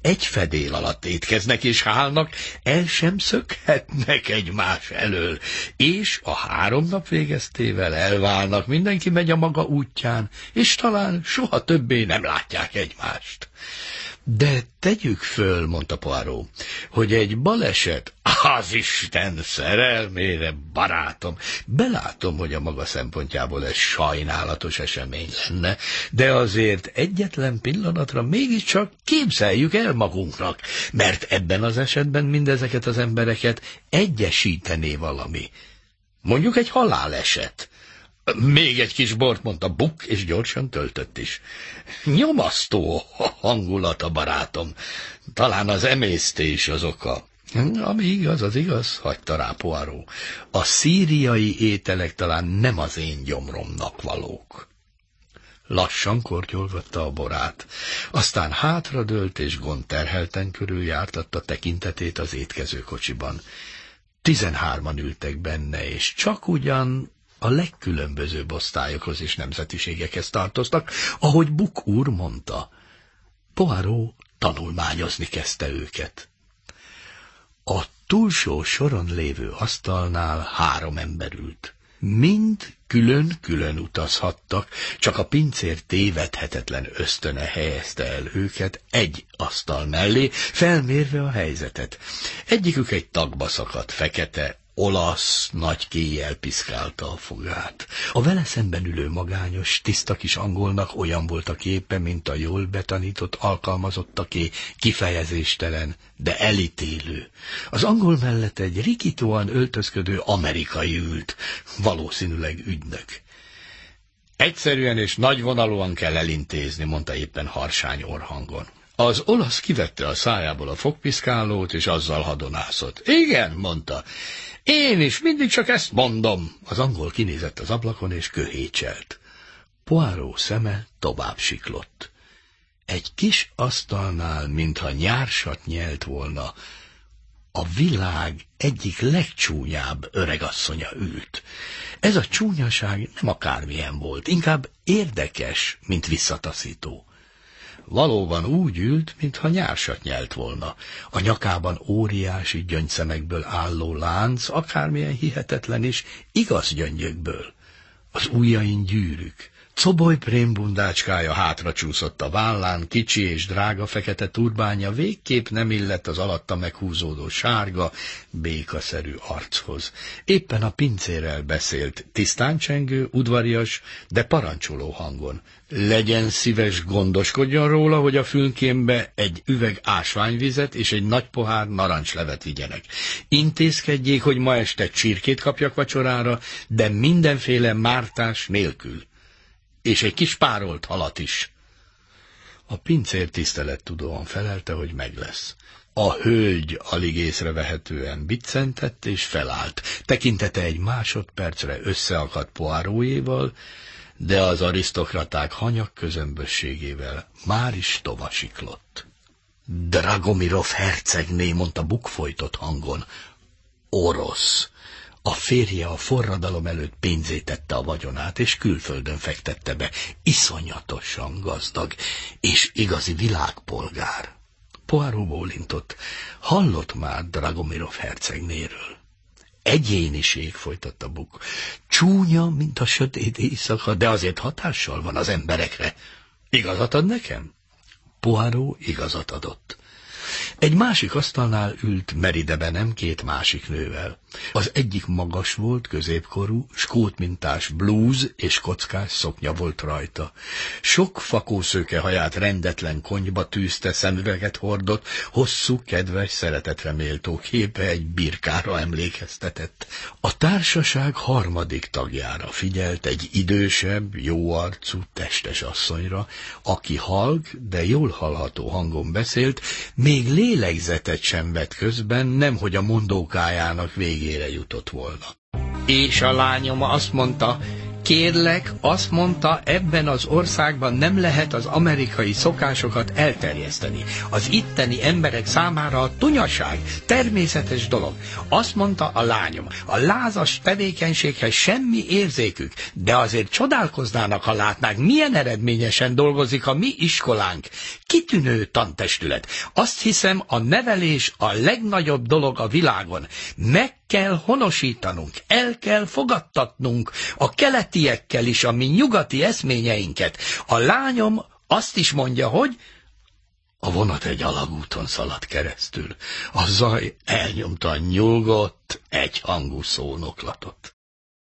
egy fedél alatt étkeznek és hálnak, el sem szökhetnek egymás elől, és a 3 nap végeztével elválnak, mindenki megy a maga útján, és talán soha többé nem látják egymást. De tegyük föl, mondta Poirot, hogy egy baleset, az Isten szerelmére, barátom, belátom, hogy a maga szempontjából ez sajnálatos esemény lenne, de azért egyetlen pillanatra mégiscsak képzeljük el magunknak, mert ebben az esetben mindezeket az embereket egyesítené valami. Mondjuk egy haláleset. Még egy kis bort, mondta Buk, és gyorsan töltött is. Nyomasztó hangulata, barátom. Talán az emésztés az oka. Ami igaz, az igaz, hagyta rá Poirot. A szíriai ételek talán nem az én gyomromnak valók. Lassan kortyolgatta a borát, aztán hátradőlt és gondterhelten körüljártatta tekintetét az étkezőkocsiban. 13-an ültek benne, és csak ugyan a legkülönbözőbb osztályokhoz és nemzetiségekhez tartoztak, ahogy Buk úr mondta. Poirot tanulmányozni kezdte őket. A túlsó soron lévő asztalnál 3 ember ült. Mind külön-külön utazhattak, csak a pincér tévedhetetlen ösztöne helyezte el őket egy asztal mellé, felmérve a helyzetet. Egyikük egy tagba szakadt, fekete, olasz nagy kéjjel piszkálta a fogát. A vele szemben ülő magányos, tiszta kis angolnak olyan volt a képe, mint a jól betanított alkalmazottaké, kifejezéstelen, de elítélő. Az angol mellett egy rikítóan öltözködő amerikai ült, valószínűleg ügynök. Egyszerűen és nagyvonalúan kell elintézni, mondta éppen harsány orrhangon. Az olasz kivette a szájából a fogpiszkálót, és azzal hadonászott. Igen, mondta. Én is mindig csak ezt mondom. Az angol kinézett az ablakon, és köhécselt. Poirot szeme tovább siklott. Egy kis asztalnál, mintha nyársat nyelt volna, a világ egyik legcsúnyább öregasszonya ült. Ez a csúnyaság nem akármilyen volt, inkább érdekes, mint visszataszító. Valóban úgy ült, mintha nyársat nyelt volna. A nyakában óriási gyöngyszemekből álló lánc, akármilyen hihetetlen is, igaz gyöngyökből. Az ujjain gyűrűk. Coboly prémbundácskája hátra csúszott a vállán, kicsi és drága fekete turbánja végképp nem illett az alatta meghúzódó sárga, békaszerű archoz. Éppen a pincérrel beszélt, tisztán csengő, udvarias, de parancsoló hangon. Legyen szíves, gondoskodjon róla, hogy a fülkémbe egy üveg ásványvizet és egy nagy pohár narancslevet vigyenek. Intézkedjék, hogy ma este csirkét kapjak vacsorára, de mindenféle mártás nélkül. És egy kis párolt halat is. A pincér tisztelettudóan felelte, hogy meg lesz. A hölgy alig észrevehetően biccentett és felállt. Tekintete egy másodpercre összeakadt Poirotéval, de az arisztokraták hanyag közömbösségével már is tovasiklott. Dragomirov hercegné, mondta Buk folytott hangon. Orosz. A férje a forradalom előtt pénzétette a vagyonát, és külföldön fektette be. Iszonyatosan gazdag, és igazi világpolgár. Poirot bólintott. Hallott már Dragomirov hercegnéről. Egyéniség, folytatta Buk. Csúnya, mint a sötét éjszaka, de azért hatással van az emberekre. Igazat ad nekem? Poirot igazat adott. Egy másik asztalnál ült Meride Benham 2 másik nővel. Az egyik magas volt, középkorú, skótmintás blúz és kockás szoknya volt rajta. Sok fakószőke haját rendetlen konyba tűzte, szemüveget hordott, hosszú, kedves, szeretetre méltó képe egy birkára emlékeztetett. A társaság harmadik tagjára figyelt, egy idősebb, jóarcú, testes asszonyra, aki halk, de jól hallható hangon beszélt, még lélegzetet sem vett közben, nemhogy a mondókájának végére jutott volna. És a lányom azt mondta, Kérlek, azt mondta, ebben az országban nem lehet az amerikai szokásokat elterjeszteni. Az itteni emberek számára a tunyaság természetes dolog. Azt mondta a lányom, a lázas tevékenységhez semmi érzékük, de azért csodálkoznának, ha látnák, milyen eredményesen dolgozik a mi iskolánk. Kitűnő tantestület. Azt hiszem, a nevelés a legnagyobb dolog a világon. Meg kell honosítanunk, el kell fogadtatnunk a keletiekkel is a mi nyugati eszményeinket. A lányom azt is mondja, hogy a vonat egy alagúton szaladt keresztül. A zaj elnyomta a nyugodt, egyhangú szónoklatot.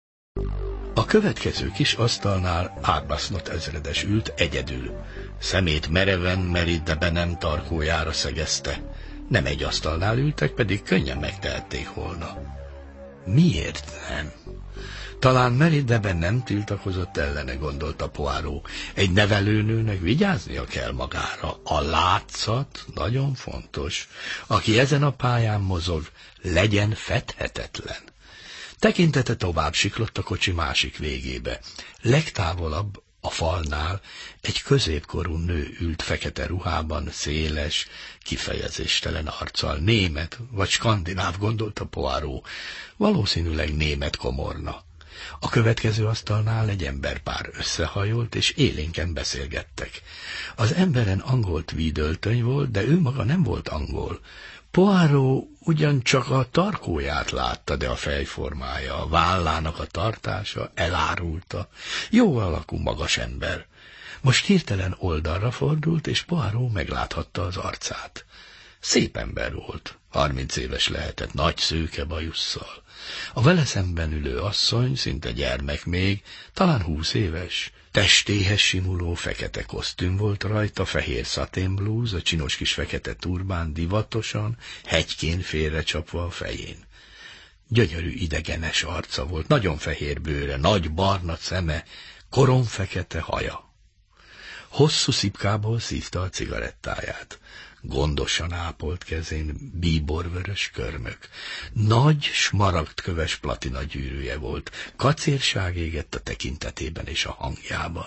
A következő kis asztalnál Arbuthnot ezredes ült egyedül. Szemét mereven Merritt Benham tarkójára szegezte. Nem egy asztalnál ültek, pedig könnyen megtehették volna. Miért nem? Talán Merritt Benham tiltakozott ellene, gondolta Poirot. Egy nevelőnőnek vigyáznia kell magára. A látszat nagyon fontos. Aki ezen a pályán mozog, legyen fedhetetlen. Tekintete tovább siklott a kocsi másik végébe. Legtávolabb a falnál egy középkorú nő ült fekete ruhában, széles, kifejezéstelen arccal. Német vagy skandináv, gondolta Poirot. Valószínűleg német komorna. A következő asztalnál egy emberpár összehajolt, és élénken beszélgettek. Az emberen angol tweedöltöny volt, de ő maga nem volt angol. Poirot ugyancsak a tarkóját látta, de a fejformája, a vállának a tartása elárulta. Jó alakú, magas ember. Most hirtelen oldalra fordult, és Poirot megláthatta az arcát. Szép ember volt, 30 éves lehetett, nagy szőke bajusszal. A vele szemben ülő asszony, szinte gyermek még, talán 20 éves. Testéhez simuló fekete kosztüm volt rajta, fehér szaténblúz, a csinos kis fekete turbán divatosan, hegykén félrecsapva a fején. Gyönyörű idegenes arca volt, nagyon fehér bőre, nagy barna szeme, koromfekete haja. Hosszú szipkából szívta a cigarettáját. Gondosan ápolt kezén bíborvörös körmök. Nagy, smaragdköves platina gyűrűje volt. Kacérság égett a tekintetében és a hangjában.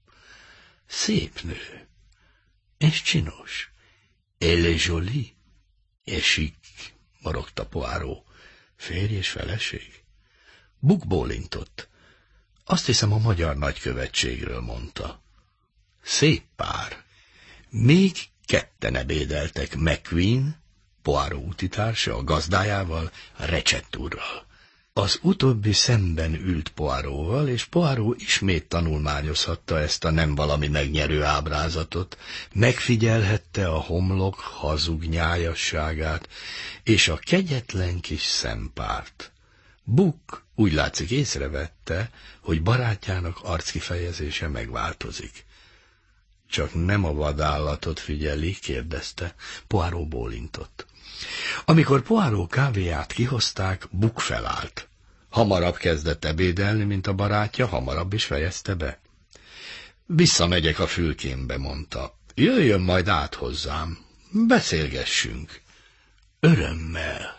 Szép nő, és csinos. Elle est jolie, és chic, morogta Poirot. Férj és feleség? Buk bólintott. Azt hiszem, a magyar nagykövetségről, mondta. Szép pár. Még ketten ebédeltek, McQueen, Poirot útitársa, a gazdájával, Recett úrral. Az utóbbi szemben ült Poirotval, és Poirot ismét tanulmányozhatta ezt a nem valami megnyerő ábrázatot, megfigyelhette a homlok hazug nyájasságát, és a kegyetlen kis szempárt. Buk úgy látszik észrevette, hogy barátjának arckifejezése megváltozik. Csak nem a vadállatot figyeli, kérdezte. Poirot bólintott. Amikor Poirot kávéját kihozták, Buk felállt. Hamarabb kezdett ebédelni, mint a barátja, hamarabb is fejezte be. Visszamegyek a fülkémbe, mondta. Jöjjön majd át hozzám, beszélgessünk. Örömmel.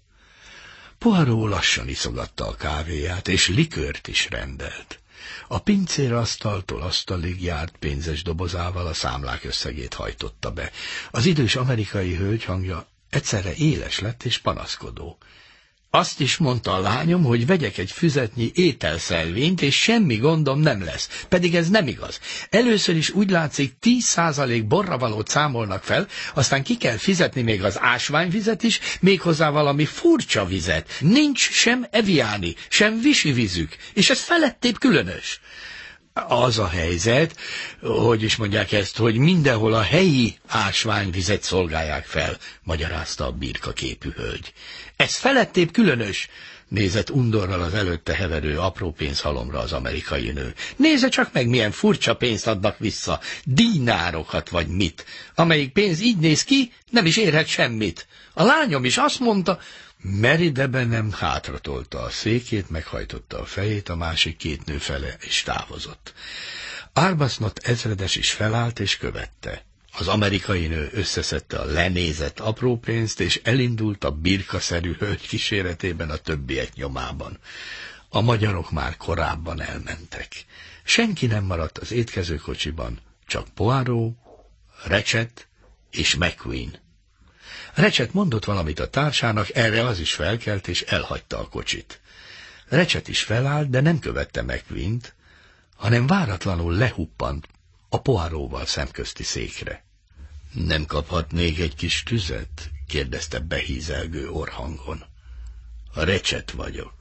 Poirot lassan iszogatta a kávéját, és likőrt is rendelt. A pincérasztaltól asztalig járt pénzes dobozával, a számlák összegét hajtotta be. Az idős amerikai hölgy hangja egyszerre éles lett és panaszkodó. Azt is mondta a lányom, hogy vegyek egy füzetnyi ételszelvényt, és semmi gondom nem lesz. Pedig ez nem igaz. Először is úgy látszik, 10% borravalót számolnak fel, aztán ki kell fizetni még az ásványvizet is, méghozzá valami furcsa vizet. Nincs sem eviáni, sem visivízük, és ez felettébb különös. Az a helyzet, hogy is mondják ezt, hogy mindenhol a helyi ásványvizet szolgálják fel, magyarázta a birkaképű hölgy. Ez felettébb különös, nézett undorral az előtte heverő apró pénzhalomra az amerikai nő. Nézze csak meg, milyen furcsa pénzt adnak vissza, dinárokat vagy mit. Amelyik pénz így néz ki, nem is érhet semmit. A lányom is azt mondta... Merritt Benham hátratolta a székét, meghajtotta a fejét, a másik két nő fele, és távozott. Arbuthnot ezredes is felállt, és követte. Az amerikai nő összeszedte a lenézett apró pénzt, és elindult a birkaszerű hölgy kíséretében a többiek nyomában. A magyarok már korábban elmentek. Senki nem maradt az étkezőkocsiban, csak Poirot, Recset és McQueen. Recset mondott valamit a társának, erre az is felkelt és elhagyta a kocsit. Recset is felállt, de nem követte McQueent, hanem váratlanul lehuppant a Poirotval szemközti székre. Nem kaphatnék egy kis tüzet? kérdezte behízelgő orrhangon. A Recset vagyok.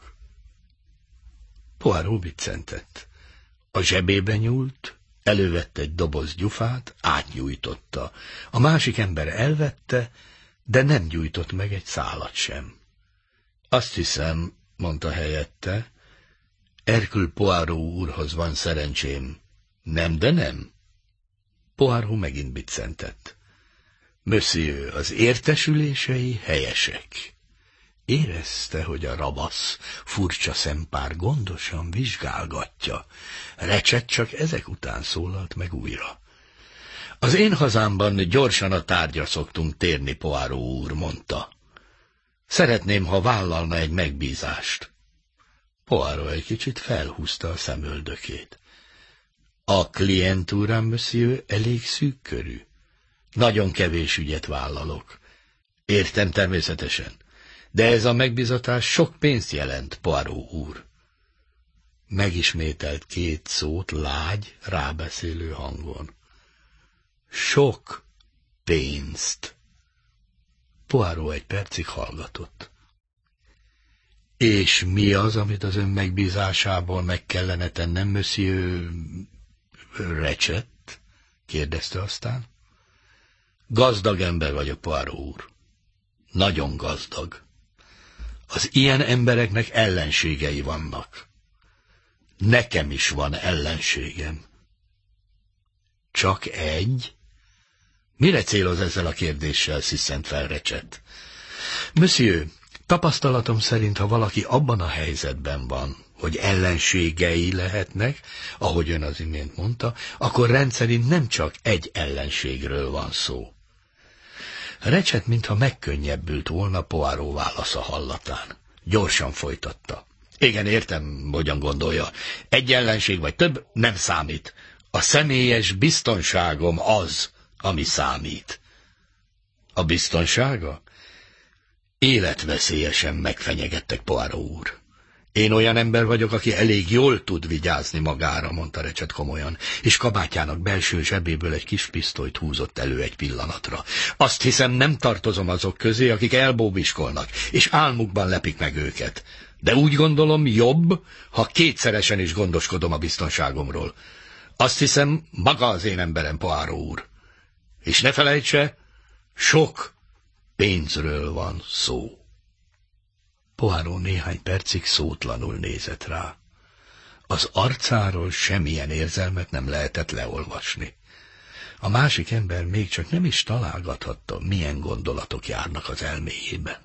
Poirot biccentett. A zsebébe nyúlt, elővette egy doboz gyufát, átnyújtotta. A másik ember elvette, de nem gyújtott meg egy szálat sem. Azt hiszem, mondta helyette, Hercule Poirot úrhoz van szerencsém. Nem, de nem. Poirot megint biccentett. Monsieur, az értesülései helyesek. Érezte, hogy a ravasz, furcsa szempár gondosan vizsgálgatja. Recset csak ezek után szólalt meg újra. Az én hazámban gyorsan a tárgyra szoktunk térni, Poirot úr, mondta. Szeretném, ha vállalna egy megbízást. Poirot egy kicsit felhúzta a szemöldökét. A klientúrám, monsieur, elég szűk körű. Nagyon kevés ügyet vállalok. Értem természetesen, de ez a megbízatás sok pénzt jelent, Poirot úr. Megismételt két szót lágy, rábeszélő hangon. Sok pénzt. Poirot egy percig hallgatott. És mi az, amit az ön megbízásából meg kellene tennem, monsieur Recset? kérdezte aztán. Gazdag ember vagyok, Poirot úr. Nagyon gazdag. Az ilyen embereknek ellenségei vannak. Nekem is van ellenségem. Csak egy? Mire céloz ezzel a kérdéssel, sziszent fel Recset? Monsieur, tapasztalatom szerint, ha valaki abban a helyzetben van, hogy ellenségei lehetnek, ahogy ön az imént mondta, akkor rendszerint nem csak egy ellenségről van szó. Recset mintha megkönnyebbült volna Poirot válasza hallatán. Gyorsan folytatta. Igen, értem, hogyan gondolja. Egy ellenség vagy több nem számít. A személyes biztonságom az, ami számít. A biztonsága? Életveszélyesen megfenyegettek, Poirot úr. Én olyan ember vagyok, aki elég jól tud vigyázni magára, mondta Recset komolyan, és kabátjának belső zsebéből egy kis pisztolyt húzott elő egy pillanatra. Azt hiszem, nem tartozom azok közé, akik elbóbiskolnak, és álmukban lepik meg őket. De úgy gondolom, jobb, ha kétszeresen is gondoskodom a biztonságomról. Azt hiszem, maga az én emberem, Poirot úr. És ne felejtse, sok pénzről van szó. Poirot néhány percig szótlanul nézett rá. Az arcáról semmilyen érzelmet nem lehetett leolvasni. A másik ember még csak nem is találgathatta, milyen gondolatok járnak az elméjében.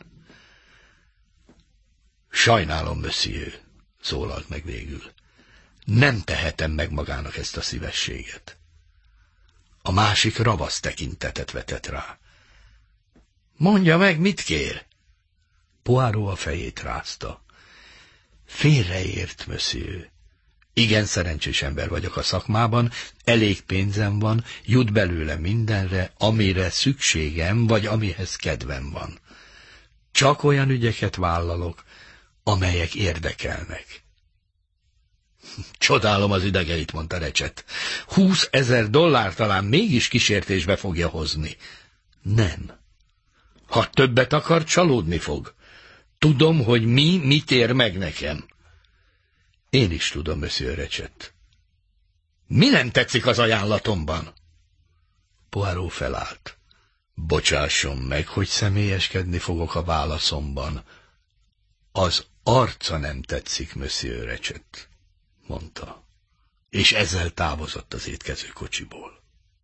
Sajnálom, monsieur, szólalt meg végül. Nem tehetem meg magának ezt a szívességet. A másik ravasz tekintetet vetett rá. Mondja meg, mit kér? Poirot a fejét rázta. Félreért, monsieur. Igen szerencsés ember vagyok a szakmában, elég pénzem van, jut belőle mindenre, amire szükségem, vagy amihez kedvem van. Csak olyan ügyeket vállalok, amelyek érdekelnek. Csodálom az idegeit, mondta Recset. 20 000 talán mégis kísértésbe fogja hozni. Nem. Ha többet akar, csalódni fog. Tudom, hogy mit ér meg nekem. Én is tudom, monsieur Recset. Mi nem tetszik az ajánlatomban? Poirot felállt. Bocsásson meg, hogy személyeskedni fogok a válaszomban. Az arca nem tetszik, monsieur Recset, mondta, és ezzel távozott az étkezőkocsiból.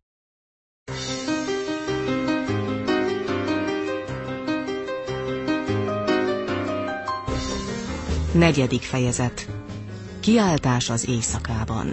4. fejezet. Kiáltás az éjszakában.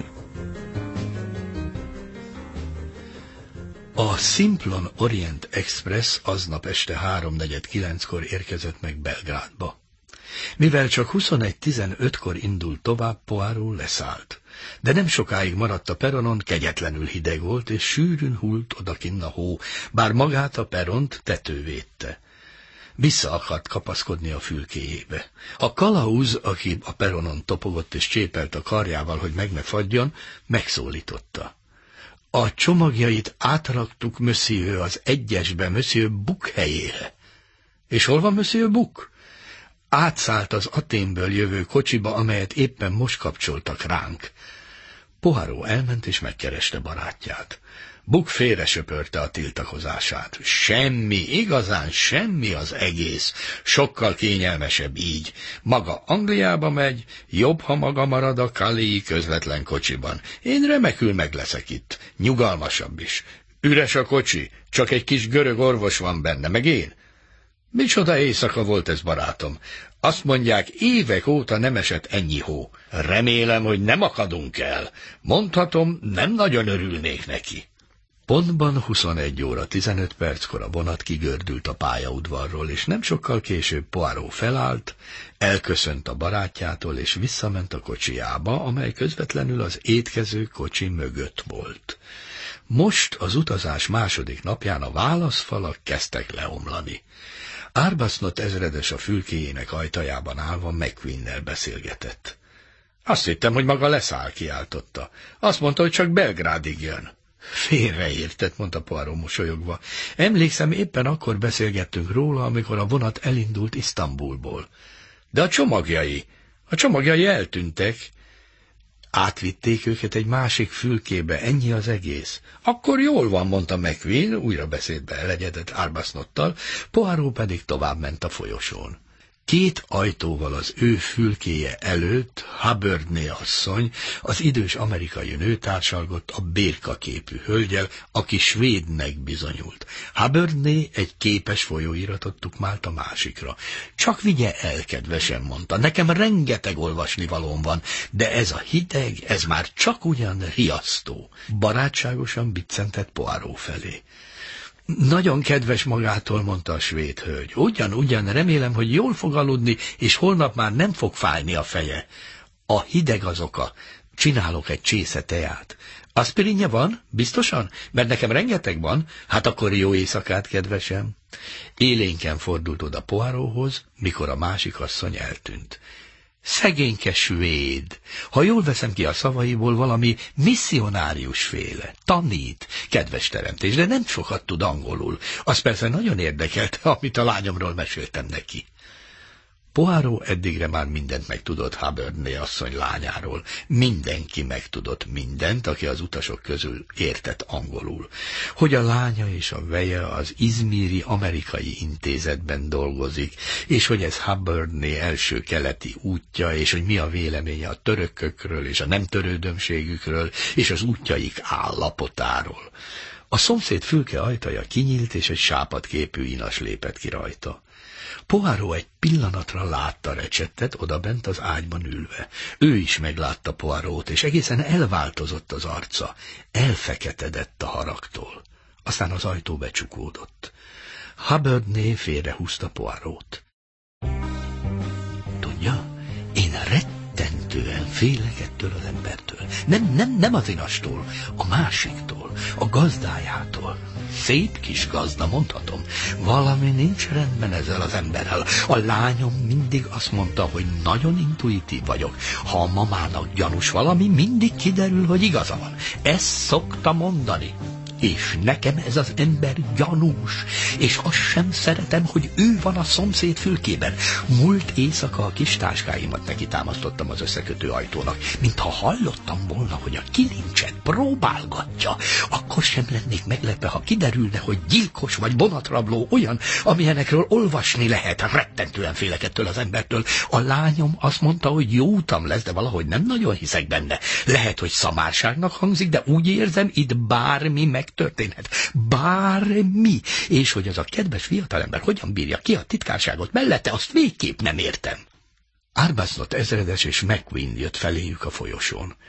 A Simplon Orient Express aznap este 8:45-kor érkezett meg Belgrádba. Mivel csak 21:15-kor indult tovább, Poirot leszállt. De nem sokáig maradt a peronon, kegyetlenül hideg volt, és sűrűn hult odakinn a hó, bár magát a peront tető védte. Vissza akart kapaszkodni a fülkéjébe. A kalauz, aki a peronon topogott és csépelt a karjával, hogy meg ne fagyjon, megszólította. A csomagjait átraktuk, monsieur, az 1-esbe, monsieur Buk helyére. És hol van monsieur Buk? Átszállt az Athénből jövő kocsiba, amelyet éppen most kapcsoltak ránk. Poirot elment és megkereste barátját. Buk félresöpörte a tiltakozását. Semmi, igazán semmi az egész. Sokkal kényelmesebb így. Maga Angliába megy, jobb, ha maga marad a Calais közvetlen kocsiban. Én remekül meg leszek itt. Nyugalmasabb is. Üres a kocsi, csak egy kis görög orvos van benne, meg én. Micsoda éjszaka volt ez, barátom. Azt mondják, évek óta nem esett ennyi hó. Remélem, hogy nem akadunk el. Mondhatom, nem nagyon örülnék neki. Pontban 21:15 a vonat kigördült a pályaudvarról, és nem sokkal később Poirot felállt, elköszönt a barátjától, és visszament a kocsijába, amely közvetlenül az étkező kocsi mögött volt. Most az utazás második napján a válaszfalak kezdtek leomlani. Arbuthnot ezredes a fülkéjének ajtajában állva McQueen-nel beszélgetett. Azt hittem, hogy maga leszáll, kiáltotta. Azt mondta, hogy csak Belgrádig jön. Félreértett, mondta Poirot mosolyogva. Emlékszem, éppen akkor beszélgettünk róla, amikor a vonat elindult Isztambulból. De a csomagjai eltűntek. Átvitték őket egy másik fülkébe, ennyi az egész. Akkor jól van, mondta McQueen, újra beszédbe elegyedett Arbuthnottal, Poirot pedig továbbment a folyosón. 2 ajtóval az ő fülkéje előtt Haberdné asszony, az idős amerikai nő társalgott a bérkaképű hölgyel, aki svédnek bizonyult. Haberdné egy képes folyóiratot tukmált a másikra. Csak vigye el, kedvesem, mondta, nekem rengeteg olvasnivalóm van, de ez a hideg, ez már csak ugyan riasztó. Barátságosan biccentett Poirot felé. Nagyon kedves magától, mondta a svéd hölgy. Ugyan, remélem, hogy jól fog aludni, és holnap már nem fog fájni a feje. A hideg az oka. Csinálok egy csésze teát. Aspirinja van? Biztosan? Mert nekem rengeteg van. Hát akkor jó éjszakát, kedvesem. Élénken fordult oda Poirothoz, mikor a másik asszony eltűnt. Szegényke svéd. Ha jól veszem ki a szavaiból, valami misszionárius féle. Tanít, kedves teremtés, de nem sokat tud angolul. Az persze nagyon érdekelte, amit a lányomról meséltem neki. Poirot eddigre már mindent megtudott Haberdné asszony lányáról. Mindenki megtudott mindent, aki az utasok közül értett angolul. Hogy a lánya és a veje az izmiri amerikai intézetben dolgozik, és hogy ez Haberdné első keleti útja, és hogy mi a véleménye a törökökről és a nem törődömségükről, és az útjaik állapotáról. A szomszéd fülke ajtaja kinyílt, és egy sápadképű inas lépett ki rajta. Poirot egy pillanatra látta Recsettet odabent az ágyban ülve. Ő is meglátta Poirotot, és egészen elváltozott az arca. Elfeketedett a haragtól. Aztán az ajtó becsukódott. Haberdné félrehúzta Poirotot. Tudja, én rettentően félek ettől az embertől. Nem az inastól, a másiktól, a gazdájától. Szép kis gazda, mondhatom. Valami nincs rendben ezzel az emberrel. A lányom mindig azt mondta, hogy nagyon intuitív vagyok. Ha a mamának gyanús valami, mindig kiderül, hogy igaza van. Ezt szokta mondani. És nekem ez az ember gyanús, és azt sem szeretem, hogy ő van a szomszéd fülkében. Múlt éjszaka a kis táskáimat neki támasztottam az összekötő ajtónak, mintha hallottam volna, hogy a kilincset próbálgatja. Akkor sem lennék meglepve, ha kiderülne, hogy gyilkos vagy vonatrabló olyan, amilyenekről olvasni lehet. Rettentően félek ettől az embertől. A lányom azt mondta, hogy jó utam lesz, de valahogy nem nagyon hiszek benne. Lehet, hogy szamárságnak hangzik, de úgy érzem, itt bármi megtörténhet. Bármi. És hogy az a kedves fiatalember hogyan bírja ki a titkárságot mellette, azt végképp nem értem. Arbuthnot ezredes és McQueen jött feléjük a folyosón.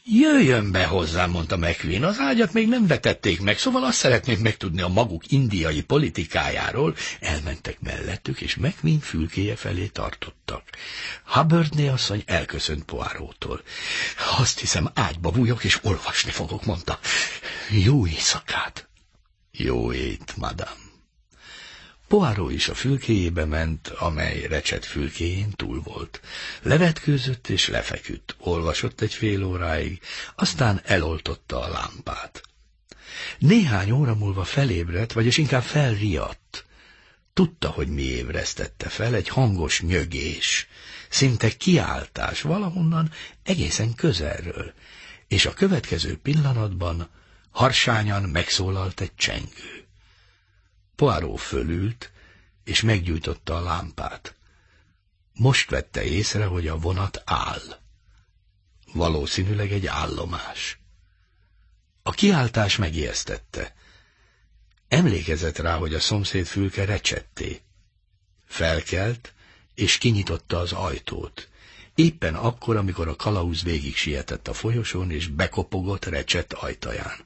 Jöjjön be hozzám, mondta McQueen, az ágyat még nem vetették meg, szóval azt szeretnék megtudni a maguk indiai politikájáról. Elmentek mellettük, és McQueen fülkéje felé tartottak. Hubbardné asszony elköszönt Poirottól. Azt hiszem, ágyba bújok, és olvasni fogok, mondta. Jó éjszakát! Jó ét, madame. Poirot is a fülkéjébe ment, amely Recset fülkéjén túl volt. Levetkőzött és lefeküdt, olvasott egy fél óráig, aztán eloltotta a lámpát. Néhány óra múlva felébredt, vagyis inkább felriadt. Tudta, hogy mi ébresztette fel, egy hangos nyögés, szinte kiáltás valahonnan egészen közelről, és a következő pillanatban harsányan megszólalt egy csengő. Poirot fölült, és meggyújtotta a lámpát. Most vette észre, hogy a vonat áll. Valószínűleg egy állomás. A kiáltás megijesztette. Emlékezett rá, hogy a szomszéd fülke Recsetté. Felkelt, és kinyitotta az ajtót. Éppen akkor, amikor a kalauz végig sietett a folyosón, és bekopogott Recset ajtaján.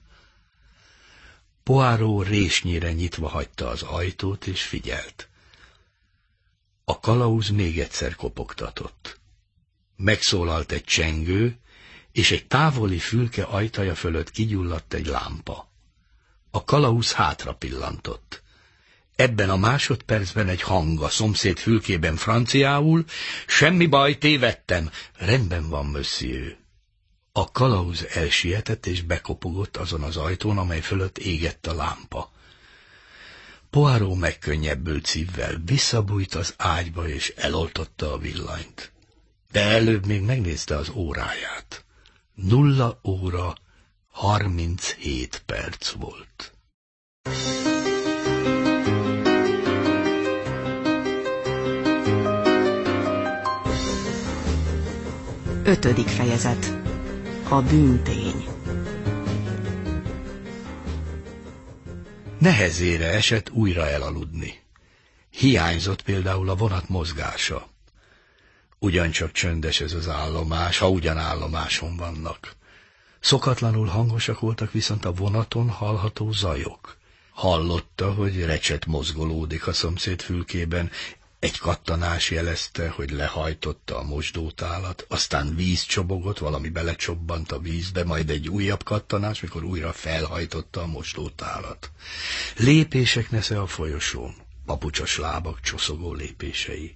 Poirot résnyire nyitva hagyta az ajtót, és figyelt. A kalauz még egyszer kopogtatott. Megszólalt egy csengő, és egy távoli fülke ajtaja fölött kigyulladt egy lámpa. A kalauz hátra pillantott. Ebben a másodpercben egy hang a szomszéd fülkében franciául: semmi baj, tévedtem. Rendben van, monsieur. A kalauz elsietett és bekopogott azon az ajtón, amely fölött égett a lámpa. Poirot megkönnyebbült szívvel visszabújt az ágyba és eloltotta a villanyt. De előbb még megnézte az óráját. 0 óra 37 perc volt. Ötödik fejezet. A bűntény. Nehezére esett újra elaludni. Hiányzott például a vonat mozgása. Ugyancsak csöndes ez az állomás, ha ugyan állomáson vannak. Szokatlanul hangosak voltak viszont a vonaton hallható zajok. Hallotta, hogy Recset mozgolódik a szomszéd fülkében, egy kattanás jelezte, hogy lehajtotta a mosdótálat, aztán víz csobogott, valami belecsobbant a vízbe, majd egy újabb kattanás, mikor újra felhajtotta a mosdótálat. Lépések nesze a folyosón, papucsos lábak csoszogó lépései.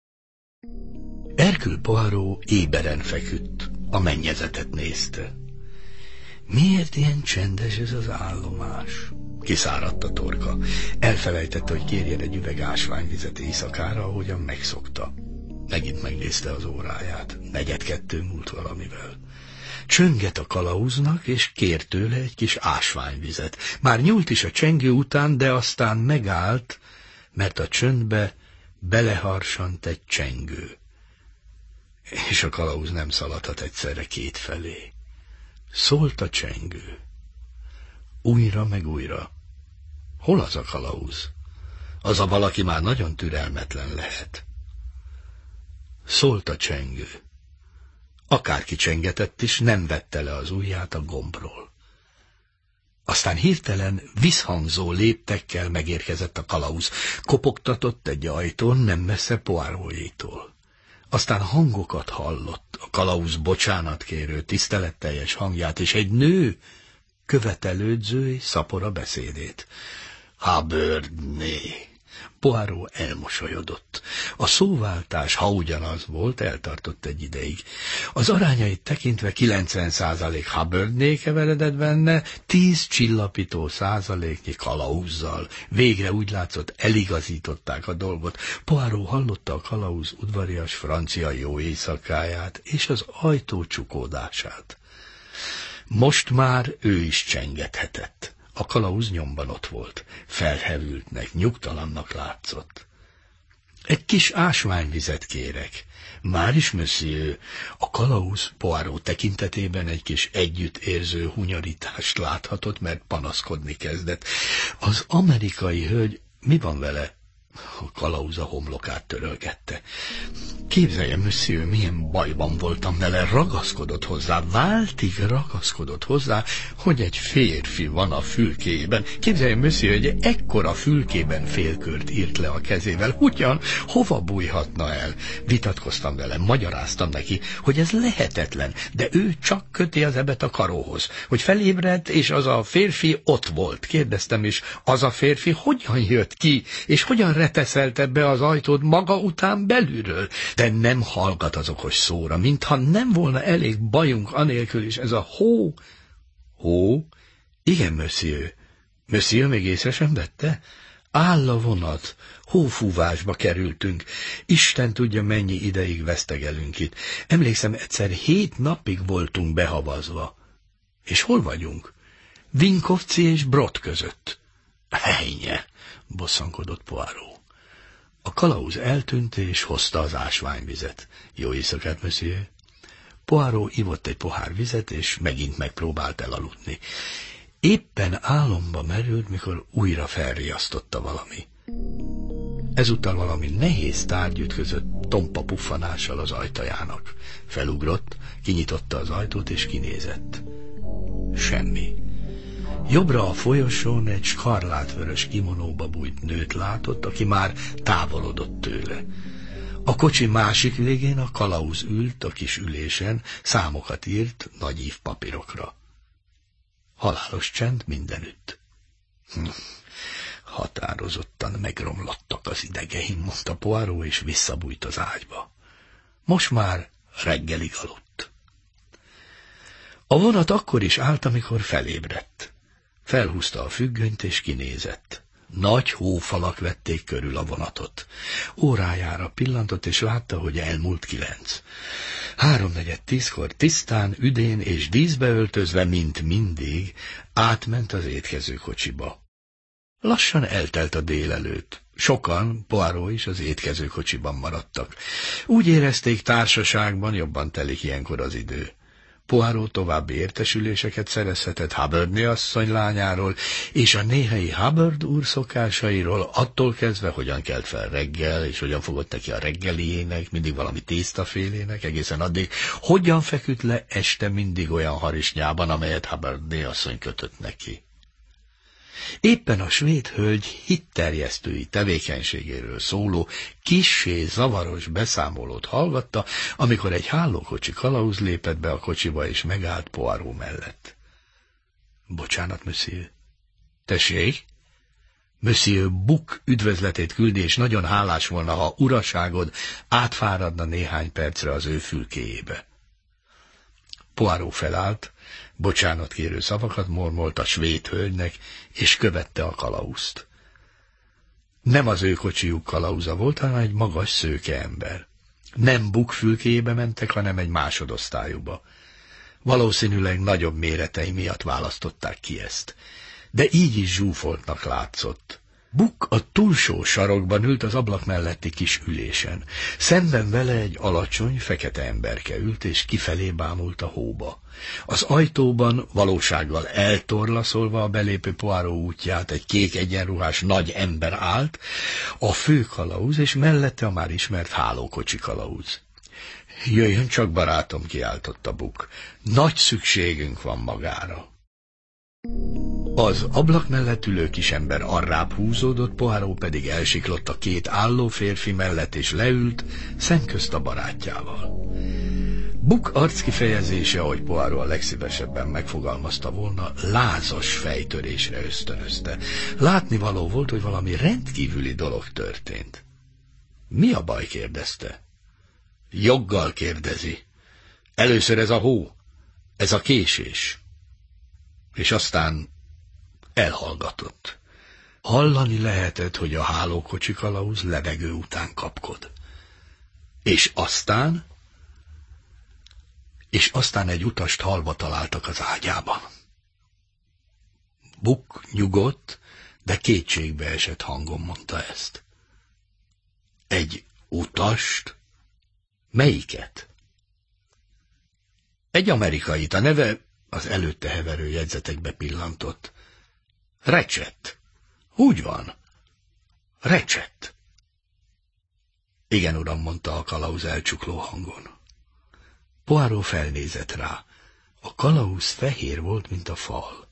Hercule Poirot éberen feküdt, a mennyezetet nézte. Miért ilyen csendes ez az állomás? Kiszáradt a torka. Elfelejtette, hogy kérjen egy üveg ásványvizet éjszakára, ahogyan megszokta. Megint megnézte az óráját. 1:45 múlt valamivel. Csönget a kalauznak, és kér tőle egy kis ásványvizet. Már nyúlt is a csengő után, de aztán megállt, mert a csöndbe beleharsant egy csengő. És a kalauz nem szaladhat egyszerre kétfelé. Szólt a csengő. Újra meg újra. Hol az a kalauz? Az a valaki már nagyon türelmetlen lehet. Szólt a csengő. Akárki csengetett is, nem vette le az ujját a gombról. Aztán hirtelen visszhangzó léptekkel megérkezett a kalauz. Kopogtatott egy ajtón, nem messze Poirotétól. Aztán hangokat hallott, a kalauz bocsánatkérő, tiszteletteljes hangját, és egy nő követelődző és szapora beszédét. Hubbardné. Poirot elmosolyodott. A szóváltás, ha ugyanaz volt, eltartott egy ideig. Az arányait tekintve 90% Hubbardné keveredett benne, 10 csillapító százaléknyi kalauzzal. Végre úgy látszott, eligazították a dolgot. Poirot hallotta a kalauz udvarias francia jó éjszakáját és az ajtó csukódását. Most már ő is csengethetett. A kalauz nyomban ott volt. Felhevültnek, nyugtalannak látszott. Egy kis ásványvizet kérek. Már is, monsieur, a kalauz Poirot tekintetében egy kis együttérző hunyorítást láthatott, mert panaszkodni kezdett. Az amerikai hölgy, mi van vele? A kalauz a homlokát törölgette. Képzelje, monsieur, milyen bajban voltam vele, ragaszkodott hozzá, váltig ragaszkodott hozzá, hogy egy férfi van a fülkéjében. Képzelje, monsieur, hogy ekkora fülkében félkört írt le a kezével. Hogyan, hova bújhatna el? Vitatkoztam vele, magyaráztam neki, hogy ez lehetetlen, de ő csak köti az ebet a karóhoz, hogy felébredt, és az a férfi ott volt. Kérdeztem is, az a férfi hogyan jött ki, és hogyan reteszelte be az ajtót maga után belülről, de nem hallgat az okos szóra, mintha nem volna elég bajunk anélkül is. Ez a hó... Hó? Igen, monsieur. Monsieur még észre sem vette? Áll a vonat. Hófúvásba kerültünk. Isten tudja, mennyi ideig vesztegelünk itt. Emlékszem, egyszer 7 napig voltunk behavazva. És hol vagyunk? Vinkovci és Brod között. Hejnye, bosszankodott Poirot. A kalauz eltűnt, és hozta az ásványvizet. Jó éjszakát, monsieur. Poirot ivott egy pohár vizet, és megint megpróbált elaludni. Éppen álomba merült, mikor újra felriasztotta valami. Ezúttal valami nehéz tárgy ütközött tompa puffanással az ajtajának. Felugrott, kinyitotta az ajtót, és kinézett. Semmi. Jobbra a folyosón egy skarlátvörös kimonóba bújt nőt látott, aki már távolodott tőle. A kocsi másik végén a kalauz ült a kis ülésen, számokat írt nagy ívpapírokra. Halálos csend mindenütt. Határozottan megromlottak az idegeim, mondta Poirot, és visszabújt az ágyba. Most már reggelig aludt. A vonat akkor is állt, amikor felébredt. Felhúzta a függönyt, és kinézett. Nagy hófalak vették körül a vonatot. Órájára pillantott, és látta, hogy elmúlt 9. 9:45 tisztán, üdén és díszbe öltözve, mint mindig, átment az étkezőkocsiba. Lassan eltelt a délelőtt. Sokan, Poirot is, az étkezőkocsiban maradtak. Úgy érezték, társaságban jobban telik ilyenkor az idő. Poirot további értesüléseket szerezhetett Hubbardné asszony lányáról, és a néhely Hubbard úr szokásairól, attól kezdve, hogyan kelt fel reggel, és hogyan fogott neki a reggeliének, mindig valami tésztafélének, egészen addig, hogyan feküdt le este mindig olyan harisnyában, amelyet Hubbardné asszony kötött neki. Éppen a svéd hölgy hitterjesztői tevékenységéről szóló, kissé zavaros beszámolót hallgatta, amikor egy hálókocsi kalauz lépett be a kocsiba, és megállt Poirot mellett. Bocsánat, monsieur. Tessék? Monsieur Buck üdvözletét küldi, és nagyon hálás volna, ha uraságod átfáradna néhány percre az ő fülkéjébe. Poirot felállt, bocsánatkérő szavakat mormolt a svéd hölgynek, és követte a kalauzt. Nem az ő kocsijuk kalauza volt, hanem egy magas szőke ember. Nem Buck fülkéjébe mentek, hanem egy másodosztályúba. Valószínűleg nagyobb méretei miatt választották ki ezt, de így is zsúfoltnak látszott. Buck a túlsó sarokban ült az ablak melletti kis ülésen. Szemben vele egy alacsony, fekete emberke ült, és kifelé bámult a hóba. Az ajtóban, valósággal eltorlaszolva a belépő Poirot útját, egy kék egyenruhás nagy ember állt, a fő kalauz, és mellette a már ismert hálókocsi kalauz. Jöjjön csak, barátom, kiáltotta Buck. Nagy szükségünk van magára. Az ablak mellett ülő kisember arrább húzódott, Poirot pedig elsiklott a két álló férfi mellett, és leült, szemközt a barátjával. Buck arckifejezése, ahogy Poirot a legszívesebben megfogalmazta volna, lázas fejtörésre ösztönözte. Látnivaló volt, hogy valami rendkívüli dolog történt. Mi a baj? kérdezte. Joggal kérdezi. Először ez a hó, ez a késés. És aztán elhallgatott. Hallani lehetett, hogy a hálókocsi kalauz levegő után kapkod. És aztán egy utast halva találtak az ágyában. Buck nyugodt, de kétségbe esett hangon mondta ezt. Egy utast? Melyiket? Egy amerikait, a neve az előtte heverő jegyzetekbe pillantott. Recset. Úgy van. Recset. Igen, uram, mondta a kalauz elcsukló hangon. Poirot felnézett rá. A kalauz fehér volt, mint a fal.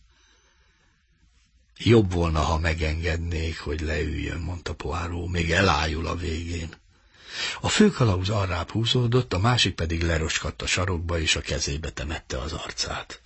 Jobb volna, ha megengednék, hogy leüljön, mondta Poirot, még elájul a végén. A főkalauz arrább húzódott, a másik pedig leroskadt a sarokba, és a kezébe temette az arcát.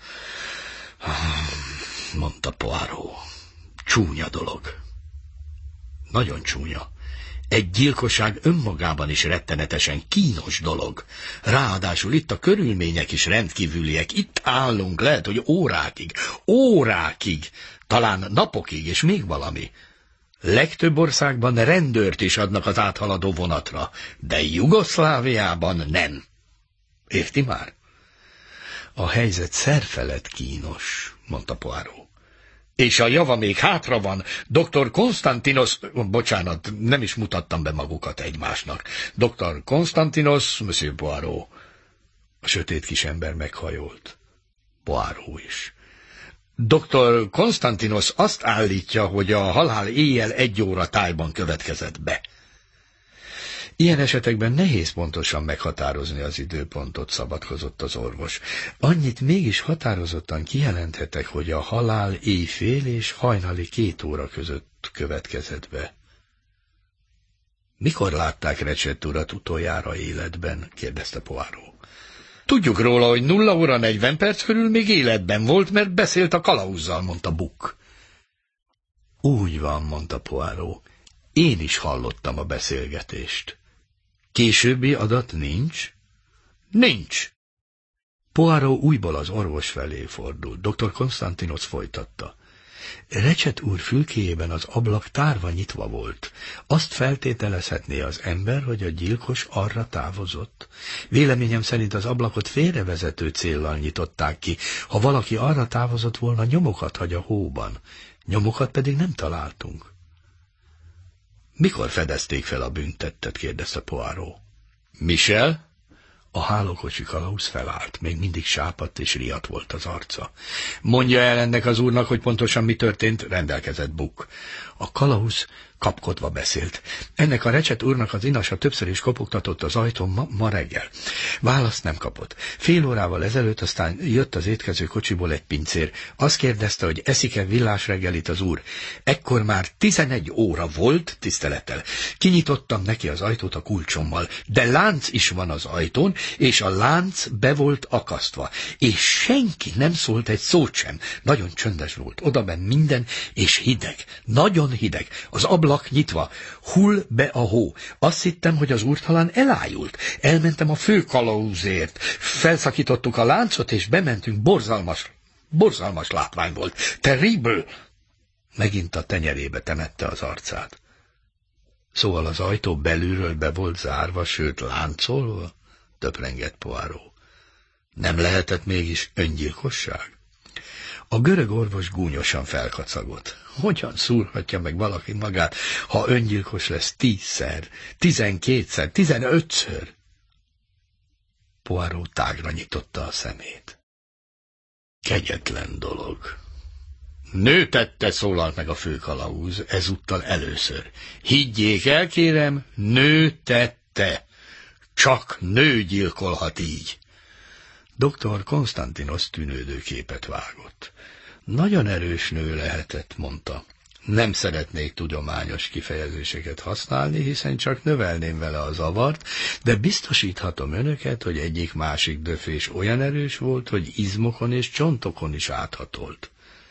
Mondta Poirot. Csúnya dolog. Nagyon csúnya. Egy gyilkosság önmagában is rettenetesen kínos dolog. Ráadásul itt a körülmények is rendkívüliek. Itt állunk, lehet, hogy órákig, talán napokig, és még valami. Legtöbb országban rendőrt is adnak az áthaladó vonatra, de Jugoszláviában nem. Érti már? A helyzet szerfelett kínos, mondta Poirot. És a java még hátra van. Dr. Konstantinos, bocsánat, nem is mutattam be magukat egymásnak. Dr. Konstantinos, Monsieur Poirot. A sötét kisember meghajolt. Poirot is. Dr. Konstantinos azt állítja, hogy a halál éjjel 1 óra tájban következett be. Ilyen esetekben nehéz pontosan meghatározni az időpontot, szabadkozott az orvos. Annyit mégis határozottan kijelenthetek, hogy a halál éjfél és hajnali 2 óra között következett be. Mikor látták Recset urat utoljára életben? Kérdezte Poirot. Tudjuk róla, hogy 0 óra 40 perc körül még életben volt, mert beszélt a kalauzzal, mondta Buck. Úgy van, mondta Poirot. Én is hallottam a beszélgetést. Későbbi adat nincs? Nincs. Poirot újból az orvos felé fordult. Dr. Konstantinos folytatta. Recset úr fülkéjében az ablak tárva nyitva volt. Azt feltételezhetné az ember, hogy a gyilkos arra távozott. Véleményem szerint az ablakot félrevezető céllal nyitották ki. Ha valaki arra távozott volna, nyomokat hagy a hóban. Nyomokat pedig nem találtunk. Mikor fedezték fel a bűntettet? Kérdezte Poirot. Michel? A hálókocsi kalauz felállt, még mindig sápadt és riadt volt az arca. Mondja el ennek az úrnak, hogy pontosan mi történt, rendelkezett Buck. A kalauz kapkodva beszélt. Ennek a Recset úrnak az inasa többször is kopogtatott az ajtón ma reggel. Választ nem kapott. Fél órával ezelőtt aztán jött az étkező kocsiból egy pincér. Azt kérdezte, hogy eszik-e villás reggelit az úr. Ekkor már 11 óra volt, tisztelettel. Kinyitottam neki az ajtót a kulcsommal, de lánc is van az ajtón, és a lánc be volt akasztva. És senki nem szólt egy szót sem. Nagyon csöndes volt. Odaben minden, és hideg. Nagyon hideg. Az ablak nyitva. Hull be a hó. Azt hittem, hogy az úr talán elájult. Elmentem a főkalauzért. Felszakítottuk a láncot, és bementünk. Borzalmas látvány volt. Terrible! Megint a tenyerébe temette az arcát. Szóval az ajtó belülről be volt zárva, sőt láncolva? Töprengett Poirot. Nem lehetett mégis öngyilkosság? A görög orvos gúnyosan felkacagott. Hogyan szúrhatja meg valaki magát, ha öngyilkos lesz 10-szer, 12-szer, 15-ször? Poirot tágra nyitotta a szemét. Kegyetlen dolog. Nő tette, szólalt meg a főkalauz, ezúttal először. Higgyék el, kérem, nő tette. Csak nő gyilkolhat így. Dr. Konstantinos tűnődő képet vágott. Nagyon erős nő lehetett, mondta. Nem szeretnék tudományos kifejezéseket használni, hiszen csak növelném vele a zavart, de biztosíthatom önöket, hogy egyik-másik döfés olyan erős volt, hogy izmokon és csontokon is áthatolt.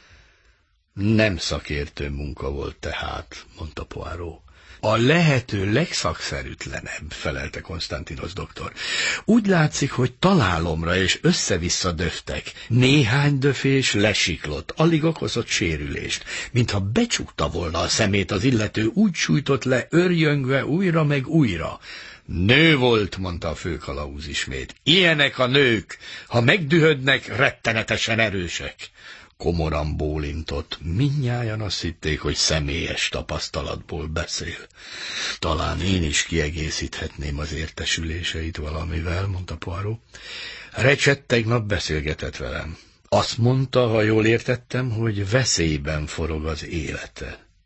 Nem szakértő munka volt tehát, mondta Poirot. A lehető legszakszerűtlenebb, felelte Konstantinos doktor. Úgy látszik, hogy találomra és össze-vissza döftek. Néhány döfés lesiklott, alig okozott sérülést. Mintha becsukta volna a szemét az illető, úgy sújtott le, örjöngve újra meg újra. Nő volt, mondta a főkalauz ismét. Ilyenek a nők, ha megdühödnek, rettenetesen erősek. Komoran bólintott. Mindnyájan azt hitték, hogy személyes tapasztalatból beszél. Talán én is kiegészíthetném az értesüléseit valamivel, mondta Poirot. Recset tegnap beszélgetett velem. Azt mondta, ha jól értettem, hogy veszélyben forog az élete.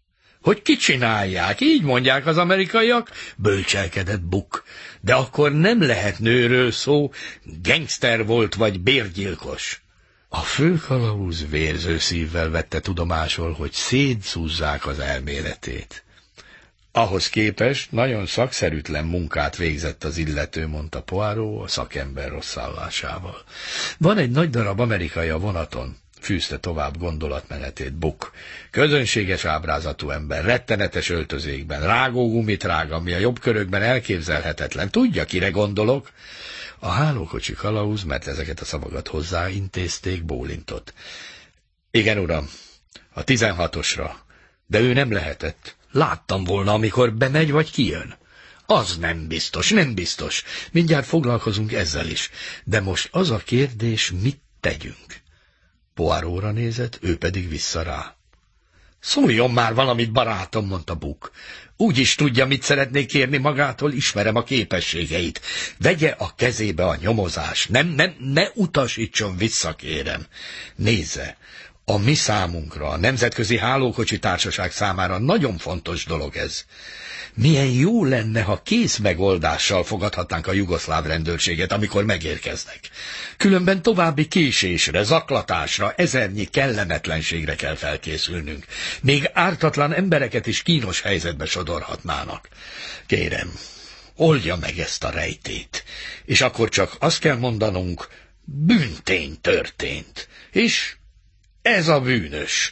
hogy kicsinálják, így mondják az amerikaiak, bölcselkedett Buck. De akkor nem lehet nőről szó, gengszter volt vagy bérgyilkos. A főkalauz vérző szívvel vette tudomásul, hogy szétszúzzák az elméletét. Ahhoz képest nagyon szakszerűtlen munkát végzett az illető, mondta Poirot a szakember rosszallásával. Van egy nagy darab amerikai a vonaton, fűzte tovább gondolatmenetét Buck. Közönséges ábrázatú ember, rettenetes öltözékben, rágógumit rág, ami a jobb körökben elképzelhetetlen. Tudja, kire gondolok? A hálókocsi kalauz, mert ezeket a szavakat hozzáintézték, bólintott. Igen, uram, a 16-osra, de ő nem lehetett. Láttam volna, amikor bemegy vagy kijön. Az nem biztos, nem biztos. Mindjárt foglalkozunk ezzel is. De most az a kérdés, mit tegyünk? Poirotra nézett, ő pedig vissza rá. Szóljon már valamit, barátom, mondta Buck. Úgy is tudja, mit szeretnék kérni magától, ismerem a képességeit. Vegye a kezébe a nyomozás. Ne utasítson vissza, kérem. Nézze, a mi számunkra, a Nemzetközi Hálókocsi Társaság számára nagyon fontos dolog ez. Milyen jó lenne, ha kész megoldással fogadhatnánk a jugoszláv rendőrséget, amikor megérkeznek. Különben további késésre, zaklatásra, ezernyi kellemetlenségre kell felkészülnünk. Még ártatlan embereket is kínos helyzetbe sodorhatnának. Kérem, oldja meg ezt a rejtét, és akkor csak azt kell mondanunk, bűntény történt, és ez a bűnös.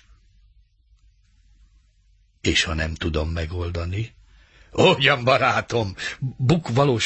És ha nem tudom megoldani? Ugyan, barátom, Buck valós